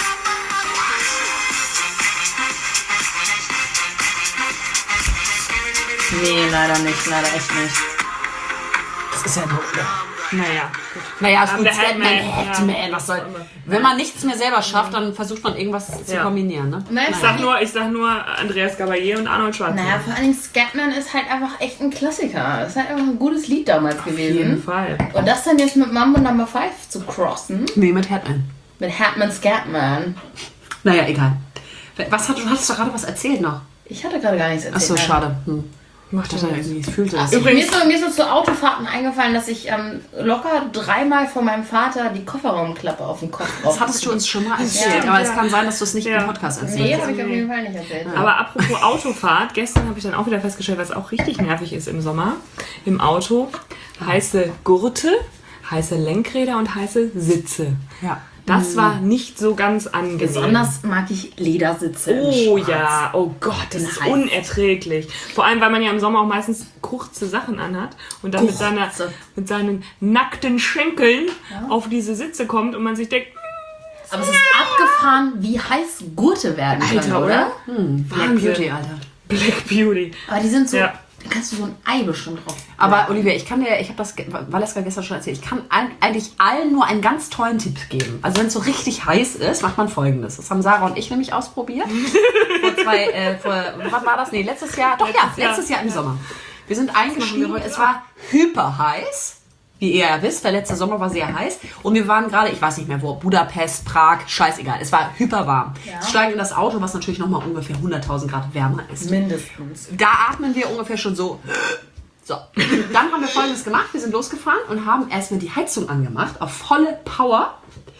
Nee, leider nicht, leider echt nicht. das ist ja doof. Naja. Naja, ist Aber gut. der Scatman, Hatman, Hatman, ja. was soll... Wenn man nichts mehr selber schafft, dann versucht man irgendwas zu Ja. kombinieren, ne? Nein, Ich sag nur, ich sag nur Andreas Gabalier und Arnold Schwarzenegger. Naja, vor allem Scatman ist halt einfach echt ein Klassiker. Das ist halt einfach ein gutes Lied damals Auf jeden gewesen. Fall. Und das dann jetzt mit Mambo Number Five zu crossen, Nee, mit Hatman. mit Hatman Scatman. Naja, egal. Was hat, du hattest doch gerade was erzählt noch. Ich hatte gerade gar nichts Ach erzählt. so, schade. Hm. Macht Ich das dachte nicht. irgendwie, ich fühlte das. Mir Übrigens- ist, so, mir ist so zu Autofahrten eingefallen, dass ich ähm, locker dreimal von meinem Vater die Kofferraumklappe auf den Kopf Das hattest du uns schon mal erzählt, Ja. aber es kann sein, dass du es nicht Ja. im Podcast Nee, erzählt hast. habe ich auf jeden Fall nicht erzählt. Aber apropos Autofahrt, gestern habe ich dann auch wieder festgestellt, was auch richtig nervig ist im Sommer. Im Auto heiße Gurte, heiße Lenkräder und heiße Sitze. Ja. Das war nicht so ganz angenehm. Besonders mag ich Ledersitze. in Oh Schwarz. ja, oh Gott, das ist Heiß. unerträglich. Vor allem, weil man ja im Sommer auch meistens kurze Sachen anhat und dann mit, seiner, Kurze. mit seinen nackten Schenkeln auf diese Sitze kommt und man sich denkt, Aber es ist abgefahren, wie heiß Gurte werden können, Alter, oder? oder? Hm, Black Wahnsinn. Beauty, Alter. Black Beauty. Aber die sind so, Ja. da kannst du so ein Ei bestimmt drauf. Aber Olivia, ich kann dir, ich habe das ge- Valeska gestern schon erzählt, ich kann ein- eigentlich allen nur einen ganz tollen Tipp geben. Also wenn es so richtig heiß ist, macht man Folgendes. Das haben Sarah und ich nämlich ausprobiert. vor zwei, äh, vor, wann war das? Nee, letztes Jahr. Doch Letztes ja, Jahr. letztes Jahr im Ja. Sommer. Wir sind eingestiegen, heute es war hyper heiß. Wie ihr ja wisst, der letzte Sommer war sehr heiß. Und wir waren gerade, ich weiß nicht mehr wo, Budapest, Prag, scheißegal. Es war hyper warm. Ja. Steigen in das Auto, was natürlich nochmal ungefähr hunderttausend Grad wärmer ist. Mindestens. Da atmen wir ungefähr schon so. So, dann haben wir Folgendes gemacht. Wir sind losgefahren und haben erstmal die Heizung angemacht auf volle Power.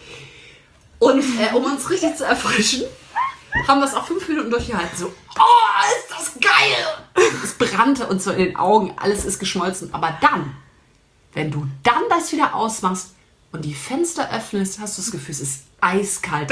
Und äh, um uns richtig zu erfrischen, haben das auch fünf Minuten durchgehalten. So, oh, ist das geil! Es brannte uns so in den Augen, alles ist geschmolzen. Aber dann, wenn du dann das wieder ausmachst und die Fenster öffnest, hast du das Gefühl, es ist eiskalt.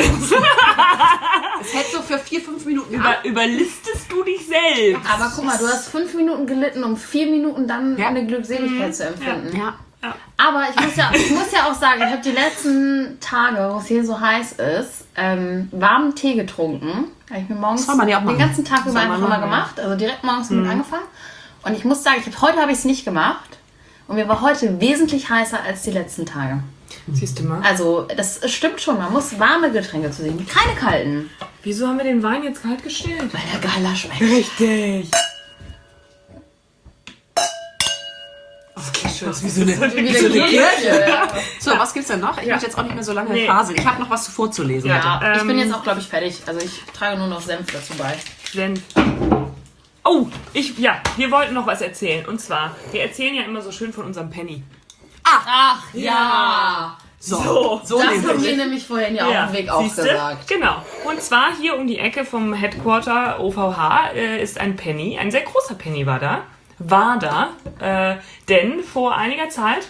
Es hält so für vier, fünf Minuten ab. Über, überlistest du dich selbst? Aber guck mal, du hast fünf Minuten gelitten, um vier Minuten dann Ja. eine Glückseligkeit zu empfinden. Ja. Aber ich muss ja, ich muss ja auch sagen, ich habe die letzten Tage, wo es hier so heiß ist, ähm, warmen Tee getrunken. Habe ich mir morgens Soll man ja auch den machen. ganzen Tag Soll über man einfach mal machen, gemacht. Also direkt morgens damit angefangen. Und ich muss sagen, ich hab, heute habe ich es nicht gemacht. Und mir war heute wesentlich heißer als die letzten Tage. Siehst du mal. Also das stimmt schon, man muss warme Getränke zu sich, keine kalten. Wieso haben wir den Wein jetzt kalt gestellt? Weil der geiler schmeckt. Richtig. Das ist wie so eine, Wie wie so eine Kirche. Ja. So, was gibt's denn noch? Ich Ja. möchte jetzt auch nicht mehr so lange Nee. faseln. Ich habe noch was vorzulesen. Ja, ich bin Ähm, jetzt auch, glaube ich, fertig. Also ich trage nur noch Senf dazu bei. Senf. Oh, ich, ja, wir wollten noch was erzählen. Und zwar, wir erzählen ja immer so schön von unserem Penny. Ach ja! So, So. so Das nämlich. haben wir nämlich vorhin ja, auf dem Weg auch siehste? gesagt. Genau. Und zwar hier um die Ecke vom Headquarter O V H äh, ist ein Penny. Ein sehr großer Penny war da. war da, äh, denn vor einiger Zeit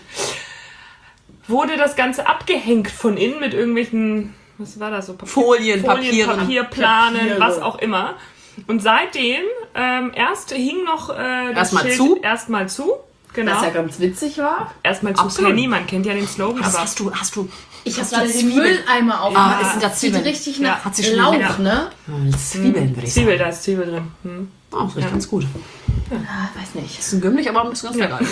wurde das Ganze abgehängt von innen mit irgendwelchen, was war das so? Papier, Folien, Folien Papieren. Papierplanen, Papiere. was auch immer. Und seitdem, ähm, erst hing noch äh, das Erstmal Schild zu. erstmal zu. Genau. Was ja ganz witzig war. Erstmal zu Absolut. Penny, man kennt ja den Slogan, Was aber hast du, hast du... Ich habe hast du gerade den Zwiebeln? Mülleimer aufgemacht. Ah, es sind da das sieht Zwiebeln. richtig Ja, nach hat sie schon Lauch, wieder. ne? Hm, Zwiebeln, würde ich Zwiebel, sagen. da ist Zwiebel drin. Hm. Oh, das riecht ganz gut. Ah, weiß nicht. Bisschen gümmelig, aber ein bisschen ganz lecker.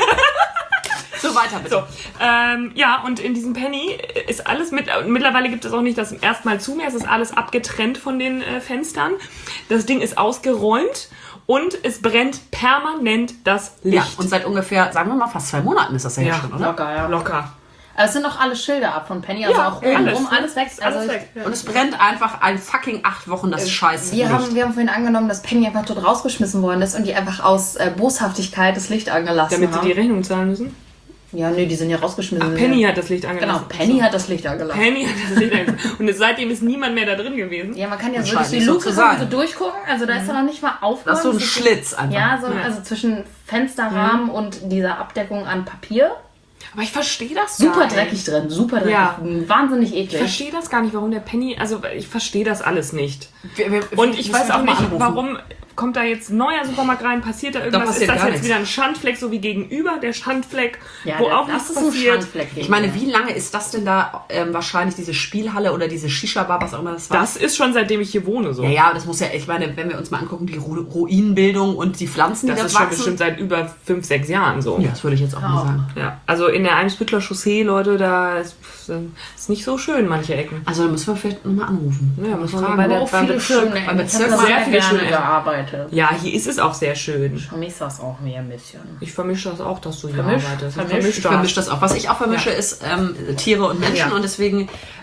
So, weiter bitte. So, ähm, ja, und in diesem Penny ist alles mit, mittlerweile gibt es auch nicht das erstmal zu mehr, es ist alles abgetrennt von den äh, Fenstern. Das Ding ist ausgeräumt und es brennt permanent das Licht. Ja, und seit ungefähr, sagen wir mal, fast zwei Monaten ist das ja, Ja, jetzt schon, oder? Locker, ja. Locker. Aber es sind auch alle Schilder ab von Penny, also Ja, auch oben alles, rum, ne? alles weg. Alles Also weg. Ja. Und es brennt einfach ein fucking acht Wochen das scheiß Wir Licht. haben, wir haben vorhin angenommen, dass Penny einfach dort rausgeschmissen worden ist und die einfach aus äh, Boshaftigkeit das Licht angelassen Damit sie haben. die Rechnung zahlen müssen? Ja, nee, die sind ja rausgeschmissen. Ach, Penny hat das Licht angelassen. Genau, Penny hat das Licht angelassen. Penny hat das Licht angelassen. Und es, seitdem ist niemand mehr da drin gewesen. Ja, man kann ja Das so durch scheint die nicht so Luke zu so, sein. so durchgucken. Also da ist ja noch nicht mal aufgeräumt. Das ist so ein Es Schlitz einfach. Ja, so, Ja. also zwischen Fensterrahmen und dieser Abdeckung an Papier. Aber ich verstehe das Super gar nicht. dreckig drin, super dreckig. Ja. Wahnsinnig Ich eklig. verstehe das gar nicht, warum der Penny, also ich verstehe das alles nicht. Wir, wir, Und ich müssen weiß wir auch doch mal nicht, anrufen. warum kommt da jetzt ein neuer Supermarkt rein, passiert da irgendwas? passiert ist das gar jetzt nichts. wieder ein Schandfleck, so wie gegenüber der Schandfleck, Ja, wo der- auch das nichts ist ein passiert? Schandfleck. Ich meine, wie lange ist das denn da ähm, wahrscheinlich, diese Spielhalle oder diese Shisha-Bar, was auch immer das war? Das ist schon seitdem ich hier wohne so. Ja, ja, das muss ja, ich meine, wenn wir uns mal angucken, die Ru Ruinenbildung und die Pflanzen, die Das da ist schon wachsen. bestimmt seit über fünf, sechs Jahren so. Ja, das würde ich jetzt auch mal Auch. sagen. Ja, also in der Eimsbüttler Chaussee, Leute, da ist, ist nicht so schön, manche Ecken. Also da müssen wir vielleicht nochmal anrufen. Ja, Mal müssen wir fragen. bei der- Oh, beim viele Bezirk- schöne beim Ecken. Bezirk Ich hab da sehr sehr viele gerne schöne- gearbeitet. Ja, hier ist es auch sehr schön. Ich vermisse das auch mehr ein bisschen. Ich vermische das auch, dass du hier Vermisch- arbeitest. vermisch- vermisch Ich das. vermische das auch. Was ich auch vermische, Ja. ist ähm, Tiere und Menschen Ja. und deswegen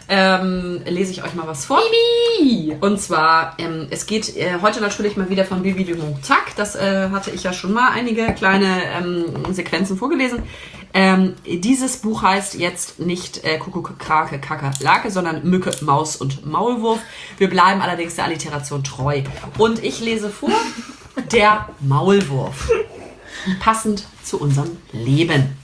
ähm, lese ich euch mal was vor. Bibi! Und zwar, ähm, es geht äh, heute natürlich mal wieder von Bibi Dumont Zack. Das äh, hatte ich ja schon mal einige kleine ähm, Sequenzen vorgelesen. Ähm, dieses Buch heißt jetzt nicht äh, Kuckuck, Krake, Kacke, Lake, sondern Mücke, Maus und Maulwurf. Wir bleiben allerdings der Alliteration treu. Und ich lese vor, der Maulwurf. Passend zu unserem Leben.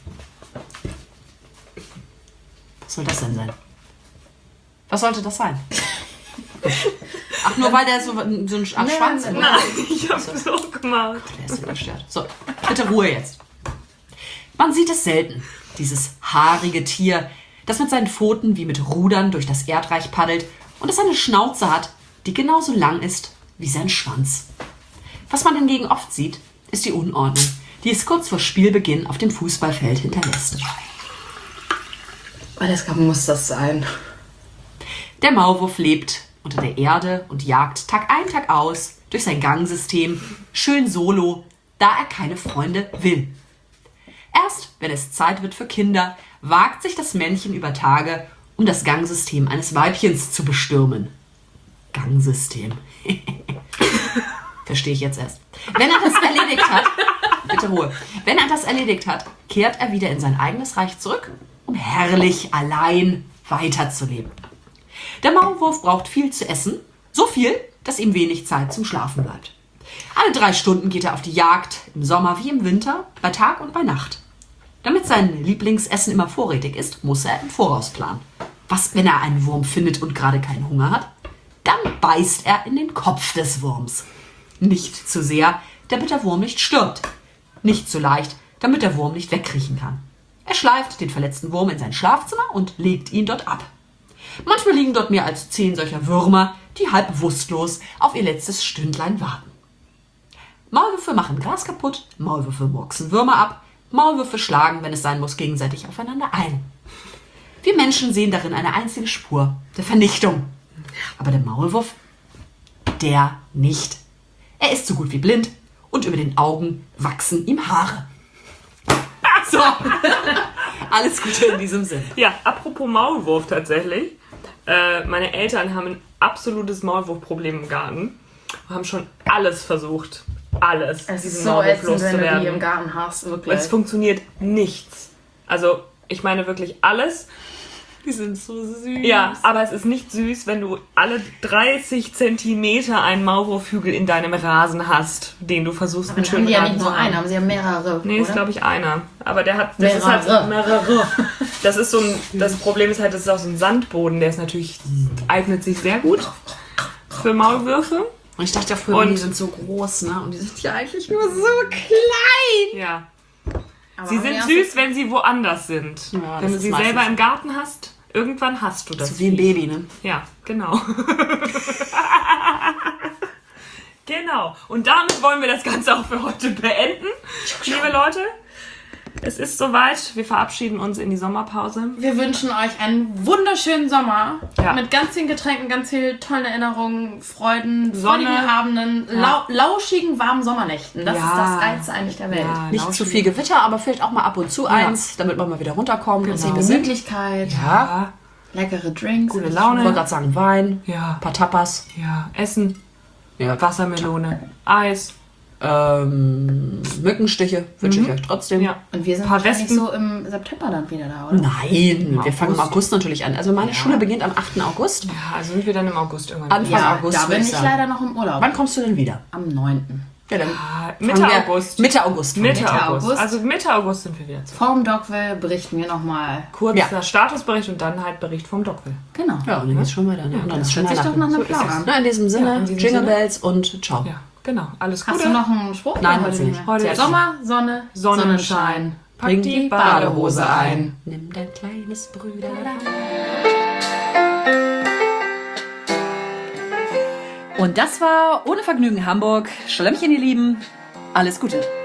Was soll das denn sein? Was sollte das sein? Ach, nur weil der so, so einen Sch- Nein, Schwanz nein, im Nein, ich hab's so gemacht. Der ist überstört. So, bitte Ruhe jetzt. Man sieht es selten, dieses haarige Tier, das mit seinen Pfoten wie mit Rudern durch das Erdreich paddelt und das eine Schnauze hat, die genauso lang ist wie sein Schwanz. Was man hingegen oft sieht, ist die Unordnung, die es kurz vor Spielbeginn auf dem Fußballfeld hinterlässt. Alles muss das sein. Der Maulwurf lebt unter der Erde und jagt Tag ein, Tag aus durch sein Gangsystem, schön solo, da er keine Freunde will. Erst wenn es Zeit wird für Kinder, wagt sich das Männchen über Tage, um das Gangsystem eines Weibchens zu bestürmen. Gangsystem. Verstehe ich jetzt erst. Wenn er das erledigt hat, bitte Ruhe. Wenn er das erledigt hat, kehrt er wieder in sein eigenes Reich zurück, um herrlich allein weiterzuleben. Der Maulwurf braucht viel zu essen, so viel, dass ihm wenig Zeit zum Schlafen bleibt. Alle drei Stunden geht er auf die Jagd, im Sommer wie im Winter, bei Tag und bei Nacht. Damit sein Lieblingsessen immer vorrätig ist, muss er im Voraus planen. Was, wenn er einen Wurm findet und gerade keinen Hunger hat? Dann beißt er in den Kopf des Wurms. Nicht zu sehr, damit der Wurm nicht stirbt. Nicht zu leicht, damit der Wurm nicht wegkriechen kann. Er schleift den verletzten Wurm in sein Schlafzimmer und legt ihn dort ab. Manchmal liegen dort mehr als zehn solcher Würmer, die halb bewusstlos auf ihr letztes Stündlein warten. Maulwürfe machen Gras kaputt, Maulwürfe murksen Würmer ab, Maulwürfe schlagen, wenn es sein muss, gegenseitig aufeinander ein. Wir Menschen sehen darin eine einzige Spur der Vernichtung. Aber der Maulwurf, der nicht. Er ist so gut wie blind und über den Augen wachsen ihm Haare. So, alles Gute in diesem Sinn. Ja, apropos Maulwurf tatsächlich. Äh, meine Eltern haben ein absolutes Maulwurfproblem im Garten. Wir haben schon alles versucht. Alles. Es ist diesen so Maulwurf ätzend, wenn du die im loszuwerden. Garten hast, wirklich. Es funktioniert nichts. Also, ich meine wirklich alles. Die sind so süß. Ja, aber es ist nicht süß, wenn du alle dreißig Zentimeter einen Maulwurfhügel in deinem Rasen hast, den du versuchst Dann mit haben schönen die ja Rasen nicht zu nur haben. einen, haben sie ja mehrere. Nee, ist oder? glaube ich einer. Aber der hat, das ist halt Mehrere. mehrere. Das ist so ein, das Problem ist halt, das ist auch so ein Sandboden, der ist natürlich, eignet sich sehr gut für Maulwürfe. Und ich dachte ja früher, Und- die sind so groß, ne? Und die sind ja eigentlich nur so klein. Ja. Aber Sie haben sind die auch süß, wenn sie woanders sind. Ja, das wenn du ist sie meistens selber so. im Garten hast, irgendwann hast du das. So wie ein Viech. Baby, ne? Ja, genau. Genau. Und damit wollen wir das Ganze auch für heute beenden. Liebe Leute, es ist soweit. Wir verabschieden uns in die Sommerpause. Wir wünschen euch einen wunderschönen Sommer Ja. mit ganz vielen Getränken, ganz viel tollen Erinnerungen, Freuden, Sonne. freudigen Abenden, lau lauschigen, warmen Sommernächten. Das Ja. ist das Geilste eigentlich der Welt. Ja, Nicht lauschig. zu viel Gewitter, aber vielleicht auch mal ab und zu eins, damit man mal wieder runterkommt. Und Bisschen sich besinnt. Gemütlichkeit, Ja, leckere Drinks. gute Ich Laune. wollte gerade sagen, Wein, Ja, ein paar Tapas, ja. Essen, ja. Wassermelone, Eis. ähm, Mückenstiche wünsche ich euch trotzdem. Ja. Und wir sind Ein paar wahrscheinlich Westen. so im September dann wieder da, oder? Nein, wir fangen im August. August natürlich an. Also meine Ja. Schule beginnt am achten August. Ja, also sind wir dann im August irgendwann. Anfang Ja, August, da würde bin ich ich sagen. leider noch im Urlaub. Wann kommst du denn wieder? Am neunten Ja, dann Ah, fangen Mitte wir- August. Mitte August. fangen Mitte wir. Mitte August. August. Also Mitte August sind wir wieder zurück. Vorm Dogville berichten wir nochmal. Kurzer Ja. Statusbericht und dann halt Bericht vom Dogville. Genau. Ja, und dann geht's schon weiter. Ne? Und dann ist schon Hört sich doch nach Weihnachten. einem Plan an. Na, in diesem Sinne, Ja, in diesem Jingle Sinne. Bells und ciao. Ja, genau. Alles Gute. Hast du noch einen Spruch? Nein, Oder heute heute nicht. nicht mehr? Heute Sommer, Sonne, Sonnenschein. Pack Bring die Badehose ein. Nimm dein kleines Brüderlein. Und das war Ohne Vergnügen Hamburg. Schlemmchen, ihr Lieben. Alles Gute.